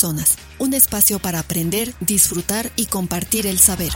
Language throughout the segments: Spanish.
personas. Un espacio para aprender, disfrutar y compartir el saber.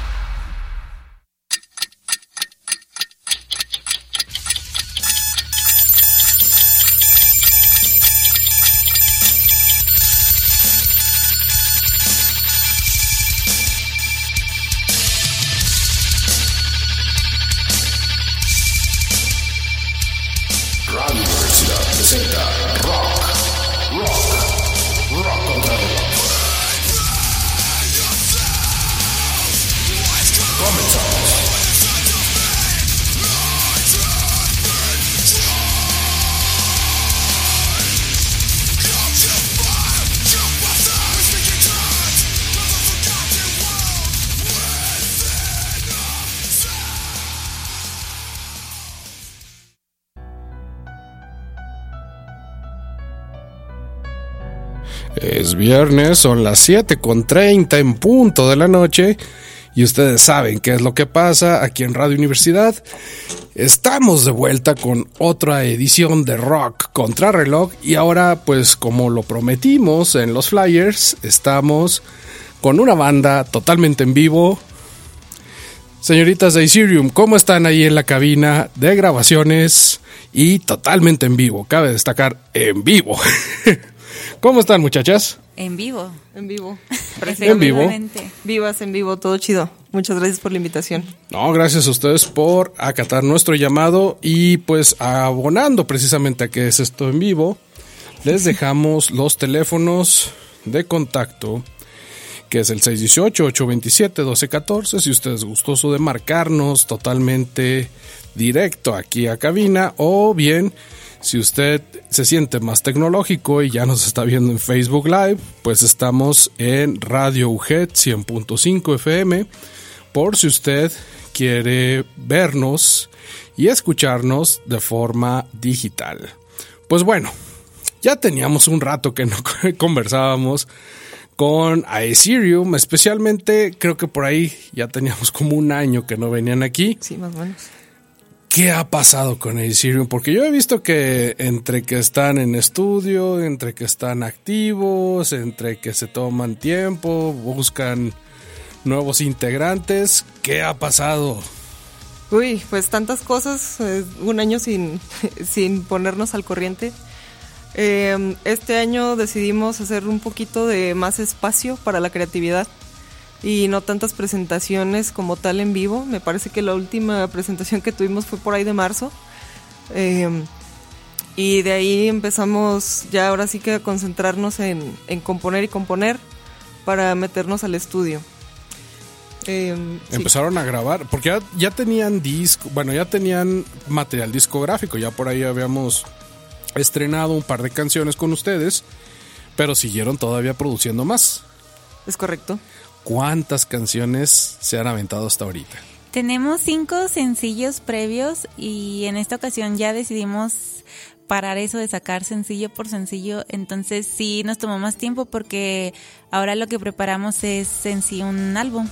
Es viernes, son las 7:30 en punto de la noche y ustedes saben qué es lo que pasa aquí en Radio Universidad. Estamos de vuelta con otra edición de Rock Contrarreloj y ahora, pues como lo prometimos en los flyers, estamos con una banda totalmente en vivo. Señoritas de Ethereum, ¿cómo están ahí en la cabina de grabaciones? Y totalmente en vivo, cabe destacar, en vivo. ¿Cómo están, muchachas? En vivo. En vivo. En vivo. Vivas en vivo, todo chido. Muchas gracias por la invitación. No, gracias a ustedes por acatar nuestro llamado y pues abonando precisamente a que es esto en vivo, les dejamos los teléfonos de contacto, que es el 618-827-1214, si usted es gustoso de marcarnos totalmente directo aquí a cabina, o bien si usted se siente más tecnológico y ya nos está viendo en Facebook Live, pues estamos en Radio UGET 100.5 FM, por si usted quiere vernos y escucharnos de forma digital. Pues bueno, ya teníamos un rato que no conversábamos con Aetherium, especialmente creo que por ahí ya teníamos como un año que no venían aquí. Sí, más o menos. ¿Qué ha pasado con Aetherium? Porque yo he visto que entre que están en estudio, entre que están activos, entre que se toman tiempo, buscan nuevos integrantes, ¿qué ha pasado? Uy, pues tantas cosas, un año sin ponernos al corriente. Este año decidimos hacer un poquito de más espacio para la creatividad y no tantas presentaciones como tal en vivo. Me parece que la última presentación que tuvimos fue por ahí de marzo, y de ahí empezamos ya ahora sí que a concentrarnos en componer y componer para meternos al estudio. Empezaron a grabar, porque ya tenían ya tenían material discográfico, ya por ahí habíamos estrenado un par de canciones con ustedes, pero siguieron todavía produciendo más. Es correcto. ¿Cuántas canciones se han aventado hasta ahorita? Tenemos 5 sencillos previos y en esta ocasión ya decidimos parar eso de sacar sencillo por sencillo, entonces sí nos tomó más tiempo porque ahora lo que preparamos es en sí un álbum.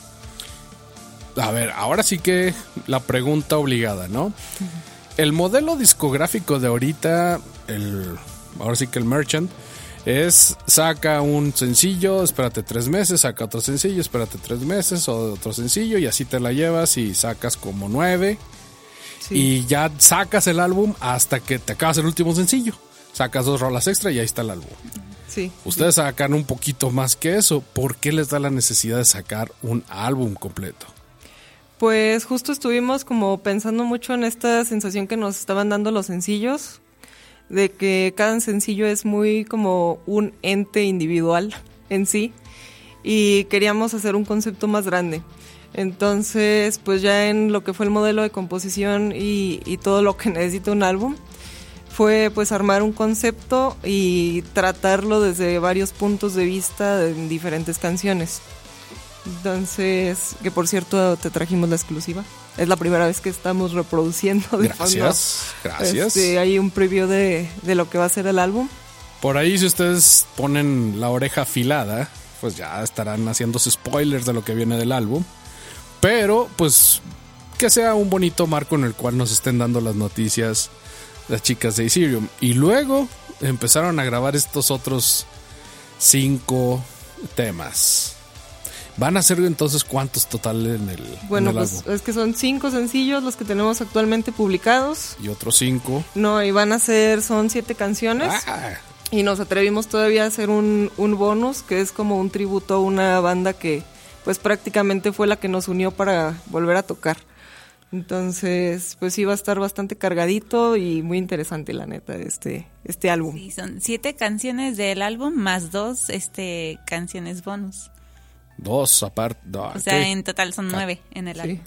A ver, ahora sí que la pregunta obligada, ¿no? Uh-huh. El modelo discográfico de ahorita, ahora sí que el Merchant, es saca un sencillo, espérate 3 meses, saca otro sencillo, espérate 3 meses, o otro sencillo, y así te la llevas y sacas como 9, sí. Y ya sacas el álbum hasta que te acabas el último sencillo, sacas 2 rolas extra y ahí está el álbum. Sí. Ustedes sacan un poquito más que eso. ¿Por qué les da la necesidad de sacar un álbum completo? Pues justo estuvimos como pensando mucho en esta sensación que nos estaban dando los sencillos, de que cada sencillo es muy como un ente individual en sí, y queríamos hacer un concepto más grande. Entonces, pues ya en lo que fue el modelo de composición y todo lo que necesita un álbum, fue pues armar un concepto y tratarlo desde varios puntos de vista en diferentes canciones. Entonces, que por cierto te trajimos la exclusiva. Es la primera vez que estamos reproduciendo de Gracias. Hay un preview de lo que va a ser el álbum. Por ahí, si ustedes ponen la oreja afilada, pues ya estarán haciéndose spoilers de lo que viene del álbum. Pero, pues, que sea un bonito marco en el cual nos estén dando las noticias las chicas de Aetherium. Y luego empezaron a grabar estos otros 5 temas. ¿Van a ser entonces cuántos total en el Bueno, en el pues álbum? es que son 5 sencillos los que tenemos actualmente publicados. Y otros 5. No, y son 7 canciones. Y nos atrevimos todavía a hacer un bonus, que es como un tributo a una banda que pues prácticamente fue la que nos unió para volver a tocar. Entonces, pues sí va a estar bastante cargadito y muy interesante, la neta, este álbum. Sí, son 7 canciones del álbum más 2 canciones bonus. 2 aparte. O sea, en total son 9 en el álbum.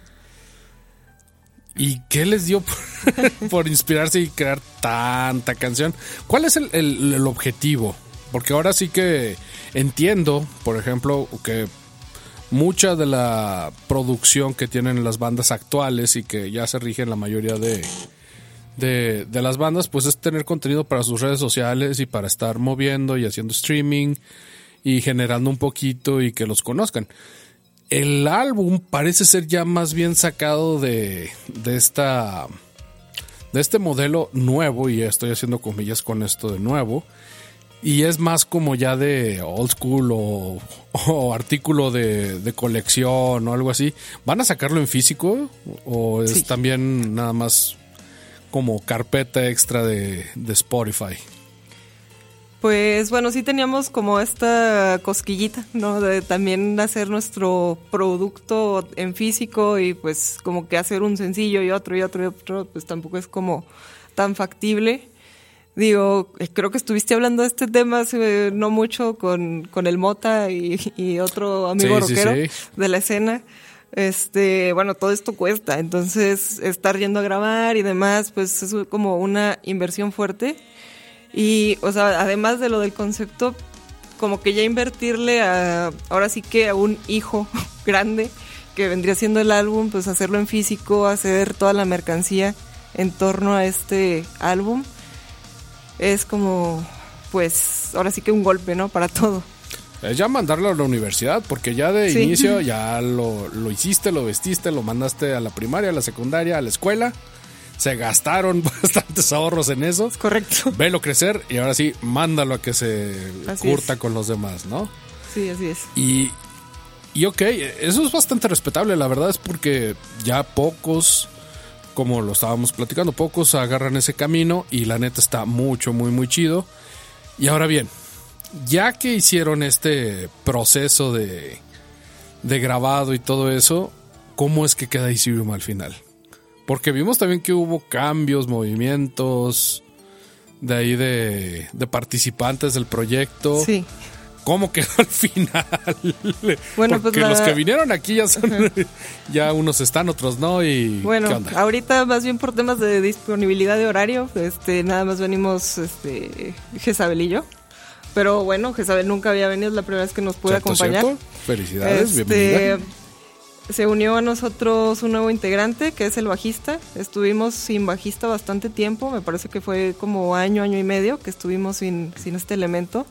¿Y qué les dio por inspirarse y crear tanta canción? ¿Cuál es el objetivo? Porque ahora sí que entiendo, por ejemplo, que mucha de la producción que tienen las bandas actuales y que ya se rigen la mayoría de las bandas, pues es tener contenido para sus redes sociales y para estar moviendo y haciendo streaming y generando un poquito y que los conozcan. El álbum parece ser ya más bien sacado de este modelo nuevo, y estoy haciendo comillas con esto de nuevo, y es más como ya de old school o artículo de colección o algo así. ¿Van a sacarlo en físico o es también nada más como carpeta extra de Spotify? Pues bueno, sí teníamos como esta cosquillita, ¿no? De también hacer nuestro producto en físico y pues como que hacer un sencillo y otro, pues tampoco es como tan factible. Digo, creo que estuviste hablando de este tema hace no mucho con el Mota y otro amigo rockero de la escena. Bueno, todo esto cuesta, entonces estar yendo a grabar y demás, pues es como una inversión fuerte. Y, o sea, además de lo del concepto, como que ya invertirle ahora sí que a un hijo grande, que vendría siendo el álbum, pues hacerlo en físico, hacer toda la mercancía en torno a este álbum, es como, pues, ahora sí que un golpe, ¿no? Para todo. Es ya mandarlo a la universidad, porque ya de inicio ya lo hiciste, lo vestiste, lo mandaste a la primaria, a la secundaria, a la escuela. Se gastaron bastantes ahorros en eso. Es correcto. Velo crecer y ahora sí, mándalo a que se así curta es. Con los demás, ¿no? Sí, así es. Y ok, eso es bastante respetable, la verdad es porque ya pocos, como lo estábamos platicando, pocos agarran ese camino y la neta está muy chido. Y ahora bien, ya que hicieron este proceso de grabado y todo eso, ¿cómo es que queda Ethereum al final? Porque vimos también que hubo cambios, movimientos de ahí de participantes del proyecto. Sí. ¿Cómo quedó al final? Bueno, porque pues los que vinieron aquí ya son, ya unos están, otros no. Y bueno, ¿qué onda? ahorita más bien por temas de disponibilidad de horario, nada más venimos Jezabel y yo. Pero bueno, Jezabel nunca había venido, es la primera vez que nos puede acompañar. ¿Cierto? Felicidades, bienvenida. Se unió a nosotros un nuevo integrante, que es el bajista. Estuvimos sin bajista bastante tiempo, me parece que fue como año y medio que estuvimos sin este elemento.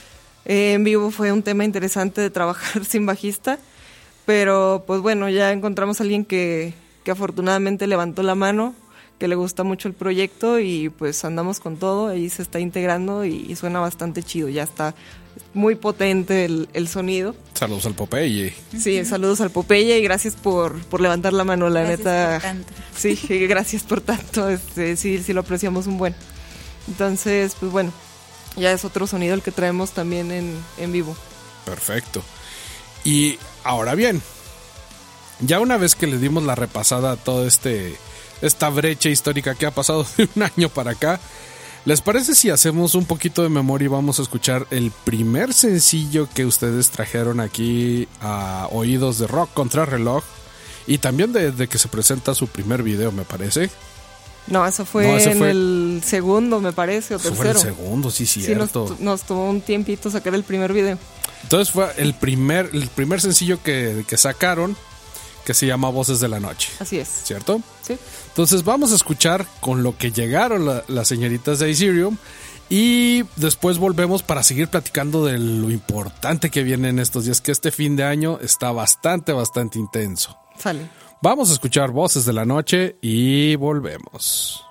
En vivo fue un tema interesante de trabajar sin bajista, pero pues bueno, ya encontramos a alguien que afortunadamente levantó la mano, que le gusta mucho el proyecto y pues andamos con todo, ahí se está integrando y suena bastante chido, ya está muy potente el sonido. Saludos al Popeye. Sí, saludos al Popeye y gracias por levantar la mano, la neta. Por tanto. Sí, gracias por tanto, sí lo apreciamos un buen. Entonces, pues bueno, ya es otro sonido el que traemos también en vivo. Perfecto. Y ahora bien, ya una vez que le dimos la repasada a toda esta brecha histórica que ha pasado de un año para acá, ¿les parece si hacemos un poquito de memoria y vamos a escuchar el primer sencillo que ustedes trajeron aquí a Oídos de Rock Contra Reloj? Y también de que se presenta su primer video, me parece. No, ese fue el segundo, me parece, o tercero. Fue el segundo, sí, cierto. Sí, nos tomó un tiempito sacar el primer video. Entonces fue el primer sencillo que sacaron, que se llama Voces de la Noche. Así es. ¿Cierto? Sí. Entonces vamos a escuchar con lo que llegaron las señoritas de Ethereum y después volvemos para seguir platicando de lo importante que viene en estos días, que este fin de año está bastante intenso. Sale. Vamos a escuchar Voces de la Noche y volvemos.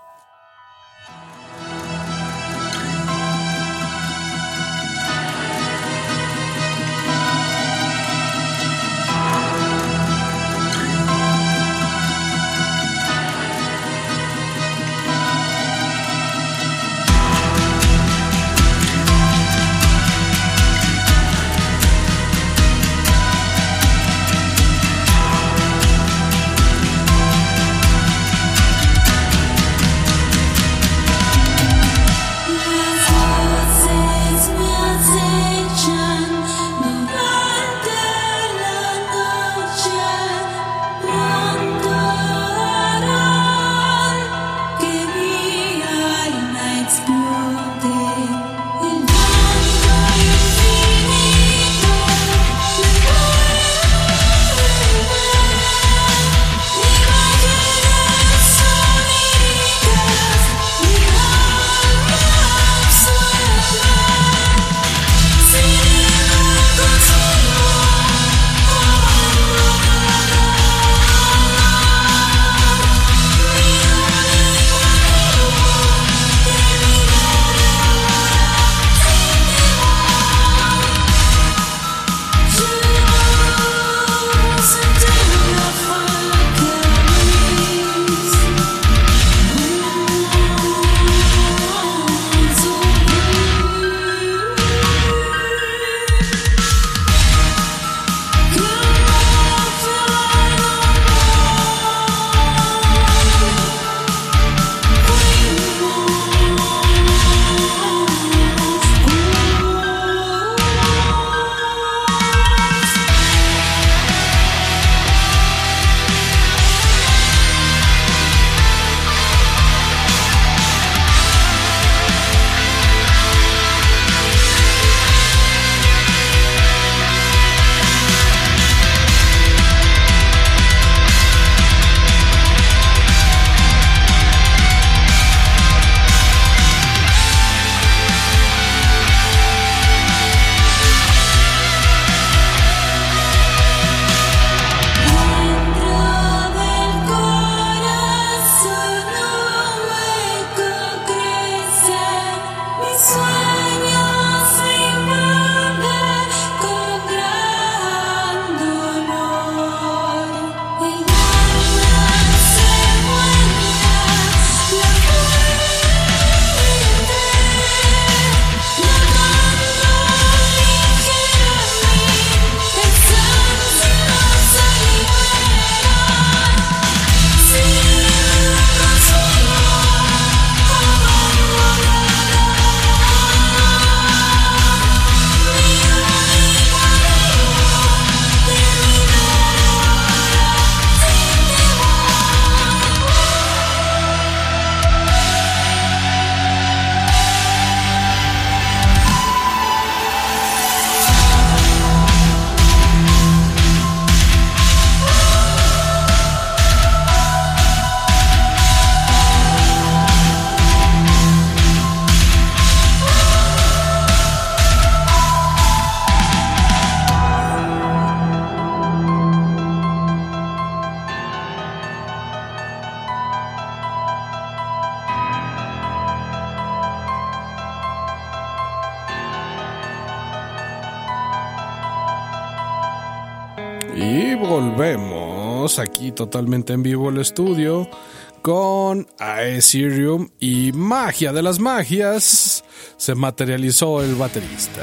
Y volvemos aquí totalmente en vivo el estudio con Aetherium y magia de las magias. Se materializó el baterista.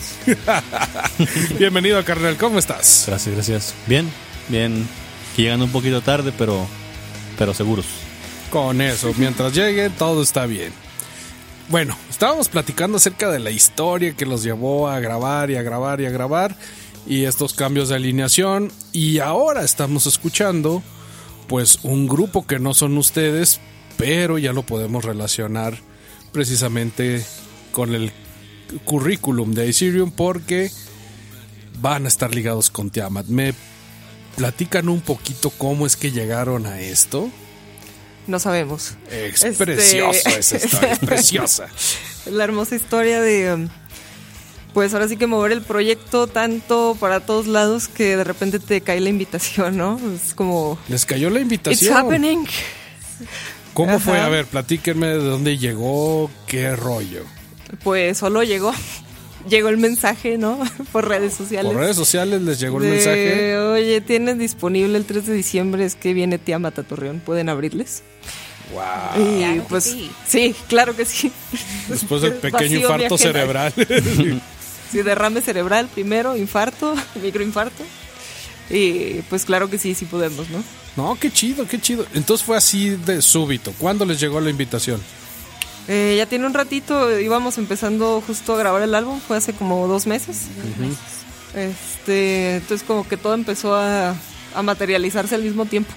Bienvenido, carnal, ¿cómo estás? Gracias. Bien. Llegando un poquito tarde, pero seguros. Con eso, mientras llegue, todo está bien. Bueno, estábamos platicando acerca de la historia que los llevó a grabar y estos cambios de alineación, y ahora estamos escuchando pues un grupo que no son ustedes, pero ya lo podemos relacionar precisamente con el currículum de Aetherium porque van a estar ligados con Tiamat. ¿Me platican un poquito cómo es que llegaron a esto? No sabemos. Es precioso esa historia, es preciosa. La hermosa historia de, pues ahora sí que mover el proyecto tanto para todos lados que de repente te cae la invitación, ¿no? Es como... Les cayó la invitación. It's happening. ¿Cómo Ajá. fue? A ver, platíquenme de dónde llegó, qué rollo. Pues solo llegó el mensaje, ¿no? Por redes sociales. Por redes sociales les llegó el mensaje. Oye, tienen disponible el 3 de diciembre, es que viene Tiamat a Torreón, ¿pueden abrirles? Wow. Y Claro que pues sí. Claro que sí. Después del pequeño Vacío mi infarto agenda. cerebral. Sí, derrame cerebral primero, infarto, microinfarto. Y pues claro que sí podemos, ¿no? No, qué chido, qué chido. Entonces fue así de súbito. ¿Cuándo les llegó la invitación? Ya tiene un ratito, íbamos empezando justo a grabar el álbum, fue hace como 2 meses. Entonces como que todo empezó a materializarse al mismo tiempo.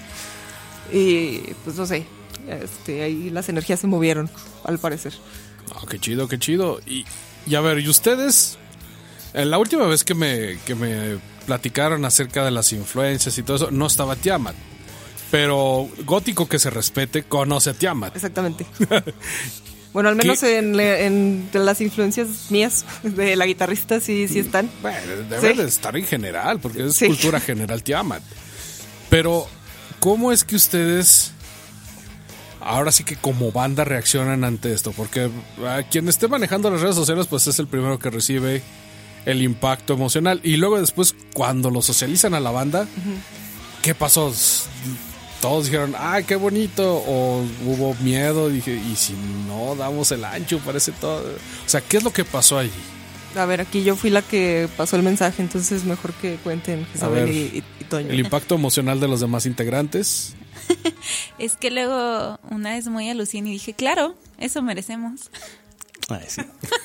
Y pues no sé, ahí las energías se movieron, al parecer. Oh, qué chido, qué chido. Y a ver, ¿y ustedes? La última vez que me platicaron acerca de las influencias y todo eso, no estaba Tiamat. Pero gótico que se respete conoce a Tiamat. Exactamente. Bueno, al menos en las influencias mías de la guitarrista sí están. Bueno, debe Sí. de estar en general, porque es Sí. cultura general Tiamat. Pero, ¿cómo es que ustedes, ahora sí que como banda, reaccionan ante esto? Porque a quien esté manejando las redes sociales, pues es el primero que recibe el impacto emocional. Y luego después, cuando lo socializan a la banda, ¿qué pasó? Todos dijeron, ¡ay, qué bonito! O hubo miedo, dije, ¿y si no damos el ancho? Parece todo. O sea, ¿qué es lo que pasó allí? A ver, aquí yo fui la que pasó el mensaje, entonces mejor que cuenten Isabel ver, y Toño. El impacto emocional de los demás integrantes. Es que luego una vez muy aluciné y dije, claro, eso merecemos. Ay, sí.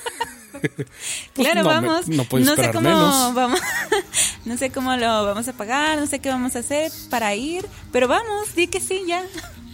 Pues Claro, no vamos. no puedes sé esperar cómo menos. vamos. No sé cómo lo vamos a pagar, no sé qué vamos a hacer para ir, pero vamos, di que sí ya.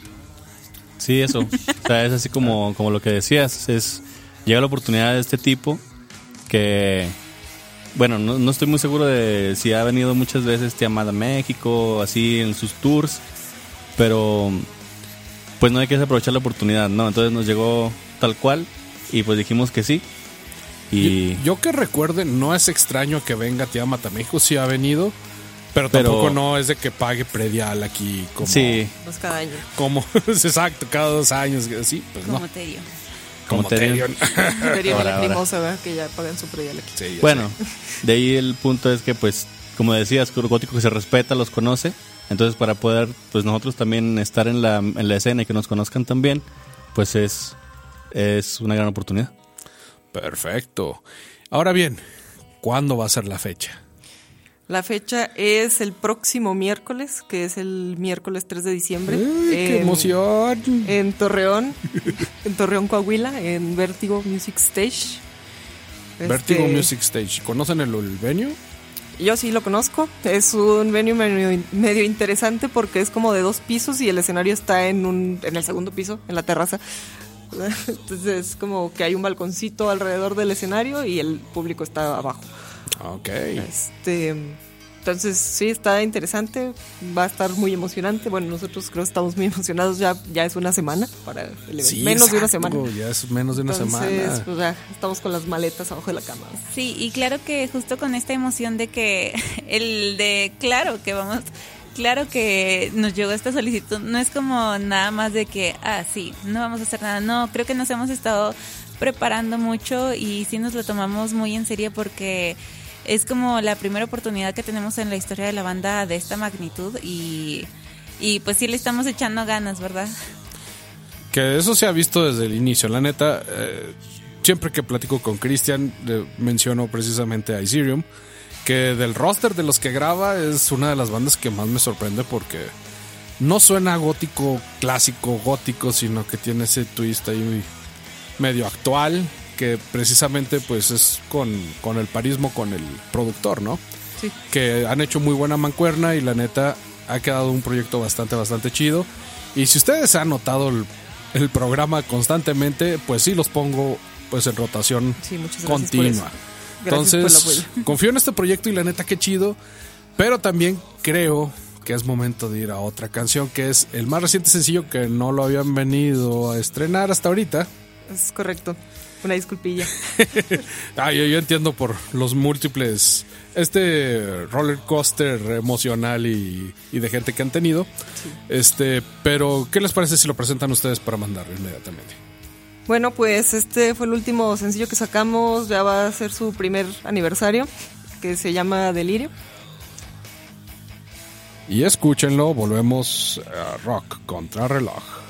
Sí, eso. O sea, es así como lo que decías. Llega la oportunidad de este tipo que, bueno, no estoy muy seguro de si ha venido muchas veces Tiamat a México, así en sus tours, pero pues no hay que desaprovechar la oportunidad, ¿no? Entonces nos llegó tal cual y pues dijimos que sí. Y Yo que recuerde, no es extraño que venga Tiamat a México, sí ha venido, pero tampoco no es de que pague predial aquí como... sí, Pues cada año. Como, exacto, cada 2 años, sí, pues Como no. Terio. Como Terion. Sería Ahora. lacrimosa, ¿verdad? Que ya pagan su predial aquí. Sí, ya bueno, sé. de ahí el punto es que pues, como decías, Gótico que se respeta, los conoce. Entonces para poder pues nosotros también estar en la escena y que nos conozcan también, pues es una gran oportunidad. Perfecto. Ahora bien, ¿cuándo va a ser la fecha? La fecha es el próximo miércoles, que es el miércoles 3 de diciembre. ¡Ay, qué emoción! En Torreón, Coahuila, en Vértigo Music Stage. Vértigo Music Stage. ¿Conocen el venue? Yo sí lo conozco. Es un venue medio interesante porque es como de 2 pisos y el escenario está en el segundo piso, en la terraza. Entonces es como que hay un balconcito alrededor del escenario y el público está abajo. Ok. Entonces sí, está interesante, va a estar muy emocionante. Bueno, nosotros creo que estamos muy emocionados, ya es una semana para el evento. Sí, menos de una exacto, semana. ya es menos de una Entonces, semana. pues ya estamos con las maletas abajo de la cama. Sí, y claro que justo con esta emoción de que claro que nos llegó esta solicitud, no es como nada más de que, sí, no vamos a hacer nada, no, creo que nos hemos estado preparando mucho y sí nos lo tomamos muy en serio porque es como la primera oportunidad que tenemos en la historia de la banda de esta magnitud y pues sí le estamos echando ganas, ¿verdad? Que eso se ha visto desde el inicio. La neta, siempre que platico con Cristian, menciono precisamente a Ethereum, que del roster de los que graba es una de las bandas que más me sorprende porque no suena gótico, clásico, gótico, sino que tiene ese twist ahí medio actual, que precisamente pues es con el parismo, con el productor, ¿no? Sí. Que han hecho muy buena mancuerna y la neta ha quedado un proyecto bastante chido. Y si ustedes han notado el programa constantemente, pues sí los pongo pues en rotación continua. Entonces, confío en este proyecto y la neta qué chido, pero también creo que es momento de ir a otra canción, que es el más reciente sencillo que no lo habían venido a estrenar hasta ahorita. Es correcto. Una disculpilla. Yo entiendo por los múltiples roller coaster emocional y de gente que han tenido. Sí. Pero ¿qué les parece si lo presentan ustedes para mandarlo inmediatamente? Bueno, pues este fue el último sencillo que sacamos, ya va a ser su primer aniversario, que se llama Delirio. Y escúchenlo, volvemos a Rock Contra Reloj.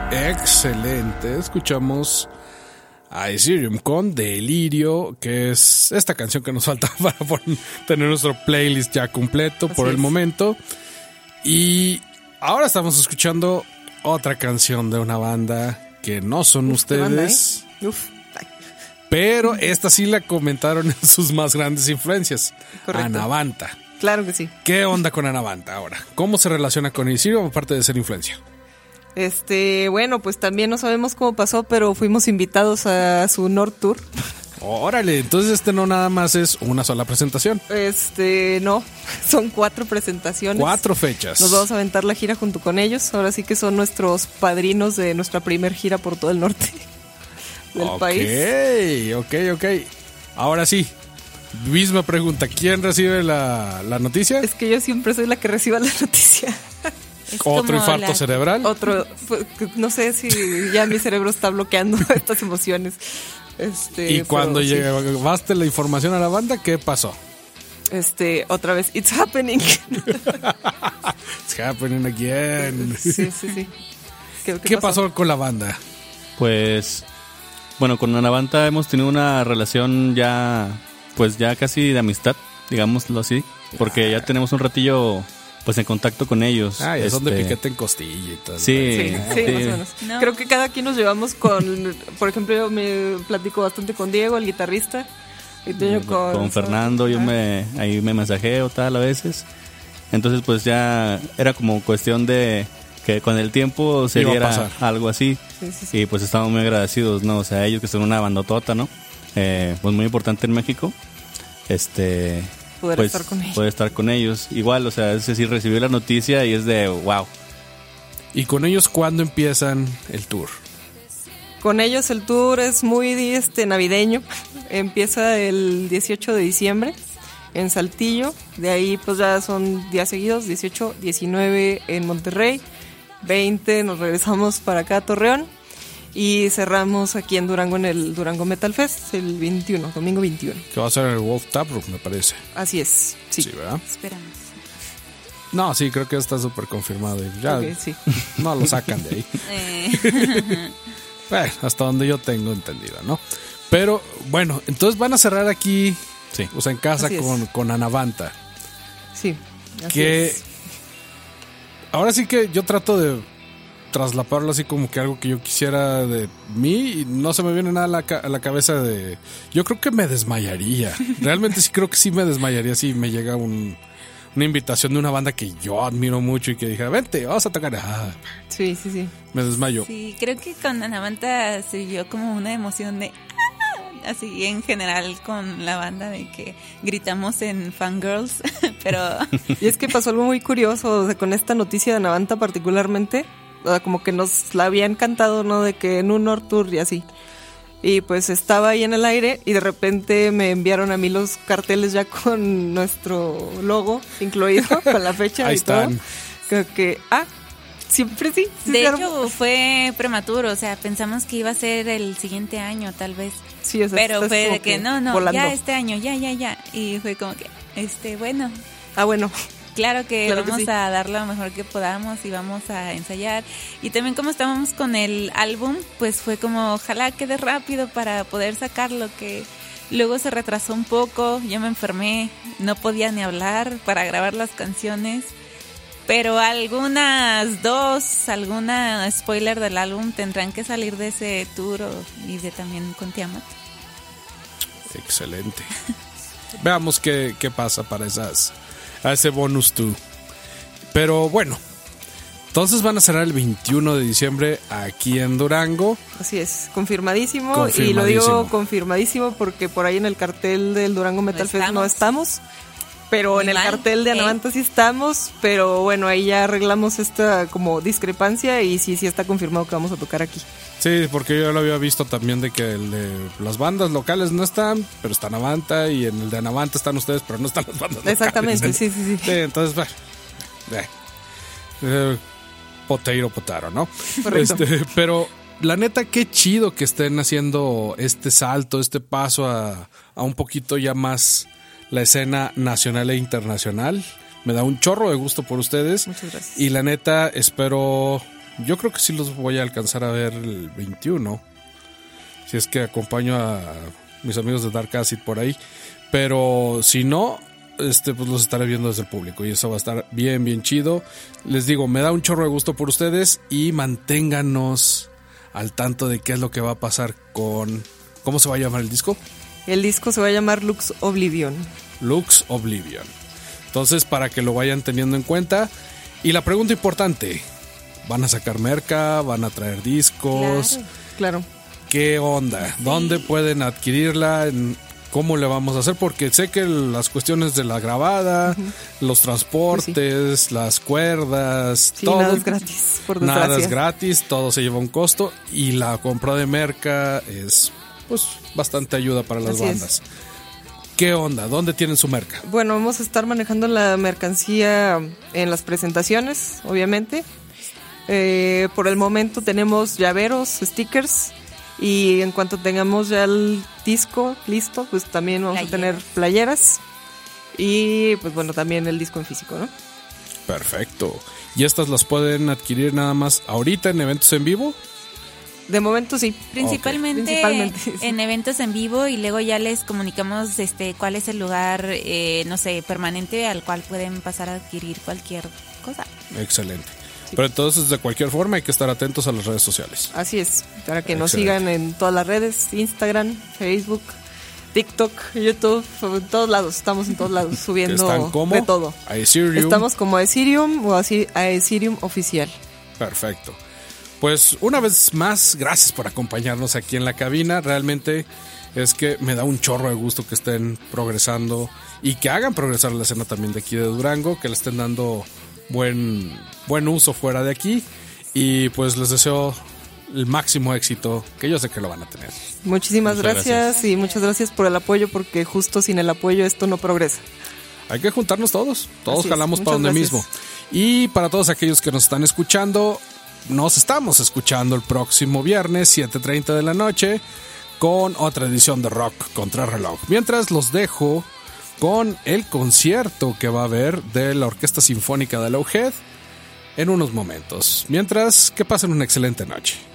Excelente. Escuchamos a Ethereum con Delirio, que es esta canción que nos falta para tener nuestro playlist ya completo por el momento. Y ahora estamos escuchando otra canción de una banda que no son ustedes. Pero esta sí la comentaron en sus más grandes influencias. Correcto. Anavanta. Claro que sí. ¿Qué onda con Anavanta ahora? ¿Cómo se relaciona con Ethereum aparte de ser influencia? Bueno, pues también no sabemos cómo pasó, pero fuimos invitados a su Nord Tour. Órale, entonces no nada más es una sola presentación. No, son 4 presentaciones. 4 fechas. Nos vamos a aventar la gira junto con ellos. Ahora sí que son nuestros padrinos de nuestra primer gira por todo el norte del país. Ok. Ahora sí, misma pregunta. ¿Quién recibe la noticia? Es que yo siempre soy la que reciba la noticia. ¿Otro infarto cerebral? Otro, no sé si ya mi cerebro está bloqueando estas emociones. Y cuando llevaste la información a la banda, ¿qué pasó? Otra vez, it's happening. It's happening again. Sí. ¿Qué pasó con la banda? Pues, bueno, con Anavanta hemos tenido una relación ya casi de amistad, digámoslo así, porque ya tenemos un ratillo pues en contacto con ellos. Ya son de piquete en costilla y todo. Sí, más o menos. No. Creo que cada quien nos llevamos con, por ejemplo, yo me platico bastante con Diego, el guitarrista, y con Fernando, ahí me mensajeo tal a veces. Entonces pues ya era como cuestión de que con el tiempo se diera algo así. Sí. Y pues estamos muy agradecidos, ¿no? O sea, ellos que son una bandotota, ¿no? Pues muy importante en México. Poder estar con ellos. Igual, o sea, es decir, recibí la noticia y es de wow. ¿Y con ellos cuándo empiezan el tour? Con ellos el tour es muy navideño. Empieza el 18 de diciembre en Saltillo. De ahí pues ya son días seguidos, 18, 19 en Monterrey, 20 nos regresamos para acá a Torreón y cerramos aquí en Durango en el Durango Metal Fest el 21, domingo 21. Que va a ser en el Wolf Taproom, me parece. Así es, sí. Sí, ¿verdad? Esperamos. No, sí, creo que está súper confirmado. Ya sí. No lo sacan de ahí. Bueno, hasta donde yo tengo entendido, ¿no? Pero, bueno, entonces van a cerrar aquí, sí, o sea, en casa con Anavanta. Sí, así que es. Ahora sí que yo trato de traslaparlo así como que algo que yo quisiera de mí y no se me viene nada a la cabeza de... Yo creo que me desmayaría. Realmente sí creo que sí me desmayaría si me llega una invitación de una banda que yo admiro mucho y que dije, vente, vamos a tocar. Sí. Me desmayo. Sí, creo que con Anavanta se vio como una emoción de... Así en general con la banda de que gritamos en Fangirls, pero... Y es que pasó algo muy curioso, o sea, con esta noticia de Anavanta particularmente, o sea, como que nos la había encantado, ¿no? De que en un Nord Tour y así. Y pues estaba ahí en el aire y de repente me enviaron a mí los carteles ya con nuestro logo incluido, con la fecha ahí y están. todo. Creo que, siempre sí. De hecho, fue prematuro, o sea, pensamos que iba a ser el siguiente año, tal vez. Sí, o sea, pero fue de que no, volando. ya este año, ya. Y fue como que, bueno. Bueno. Claro que vamos sí. a dar lo mejor que podamos y vamos a ensayar. Y también como estábamos con el álbum, pues fue como, ojalá quede rápido para poder sacarlo, que luego se retrasó un poco, yo me enfermé, no podía ni hablar para grabar las canciones. Pero alguna spoiler del álbum tendrán que salir de ese tour y de también con Tiamat. Excelente. Veamos qué pasa para a ese bonus tour. Pero bueno, entonces van a cerrar el 21 de diciembre aquí en Durango. Así es, confirmadísimo. Y lo digo confirmadísimo porque por ahí en el cartel del Durango Metal Fest no estamos. Pero en el cartel de Anavanta sí estamos, pero bueno, ahí ya arreglamos esta como discrepancia y sí está confirmado que vamos a tocar aquí. Sí, porque yo lo había visto también de que el de las bandas locales no están, pero está Anavanta, y en el de Anavanta están ustedes, pero no están las bandas locales. Exactamente, sí. Sí, entonces, potaro, ¿no? Correcto. Pero la neta, qué chido que estén haciendo este salto, este paso a un poquito ya más la escena nacional e internacional. Me da un chorro de gusto por ustedes. Muchas gracias. Y la neta, espero Yo creo que sí los voy a alcanzar a ver el 21. Si es que acompaño a mis amigos de Dark Acid por ahí. Pero si no, pues los estaré viendo desde el público. Y eso va a estar bien, bien chido. Les digo, me da un chorro de gusto por ustedes. Y manténganos al tanto de qué es lo que va a pasar con... ¿Cómo se va a llamar el disco? El disco se va a llamar Lux Oblivion. Lux Oblivion. Entonces, para que lo vayan teniendo en cuenta. Y la pregunta importante... ¿Van a sacar merca? ¿Van a traer discos? Claro. ¿Qué onda? Sí. ¿Dónde pueden adquirirla? ¿Cómo le vamos a hacer? Porque sé que las cuestiones de la grabada, los transportes, las cuerdas, todo. Nada es gratis, por desgracia. Nada es gratis, todo se lleva un costo. Y la compra de merca es, pues, bastante ayuda para las bandas. ¿Qué onda? ¿Dónde tienen su merca? Bueno, vamos a estar manejando la mercancía en las presentaciones, obviamente. Por el momento tenemos llaveros, stickers, y en cuanto tengamos ya el disco listo, pues también vamos a tener playeras y pues bueno, también el disco en físico, ¿no? Perfecto. ¿Y estas las pueden adquirir nada más ahorita en eventos en vivo? De momento sí. Principalmente sí. En eventos en vivo, y luego ya les comunicamos cuál es el lugar, no sé, permanente al cual pueden pasar a adquirir cualquier cosa. Excelente. Sí. Pero entonces, de cualquier forma, hay que estar atentos a las redes sociales. Así es, para que nos sigan en todas las redes, Instagram, Facebook, TikTok, YouTube, en todos lados, estamos en todos lados subiendo de todo. Aetherium. Estamos como Aetherium o Aetherium Oficial. Perfecto. Pues una vez más, gracias por acompañarnos aquí en la cabina. Realmente es que me da un chorro de gusto que estén progresando y que hagan progresar la escena también de aquí de Durango, que le estén dando buen uso fuera de aquí, y pues les deseo el máximo éxito, que yo sé que lo van a tener. Muchísimas gracias y muchas gracias por el apoyo, porque justo sin el apoyo esto no progresa. Hay que juntarnos todos jalamos para donde mismo. Y para todos aquellos que nos están escuchando, nos estamos escuchando el próximo viernes 7:30 de la noche con otra edición de Rock Contra Reloj. Mientras los dejo con el concierto que va a haber de la Orquesta Sinfónica de Loughead en unos momentos. Mientras, que pasen una excelente noche.